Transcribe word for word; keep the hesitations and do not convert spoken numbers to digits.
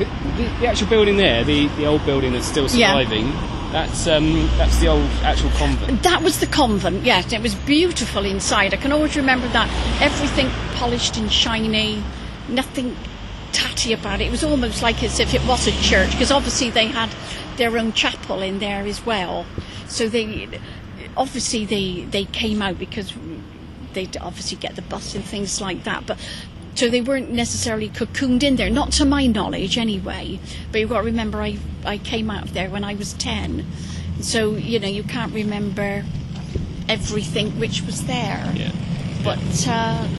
The, the, the actual building there, the, the old building that's still surviving, yeah. that's um, that's the old actual convent. That was the convent, yes. It was beautiful inside. I can always remember that. Everything polished and shiny, nothing tatty about it. It was almost like as if it was a church, because obviously they had their own chapel in there as well. So they, obviously they, they came out because they'd obviously get the bus and things like that. But so they weren't necessarily cocooned in there, not to my knowledge anyway. But you've got to remember, I, I came out of there when I was ten. So, you know, you can't remember everything which was there. Yeah. But... Uh,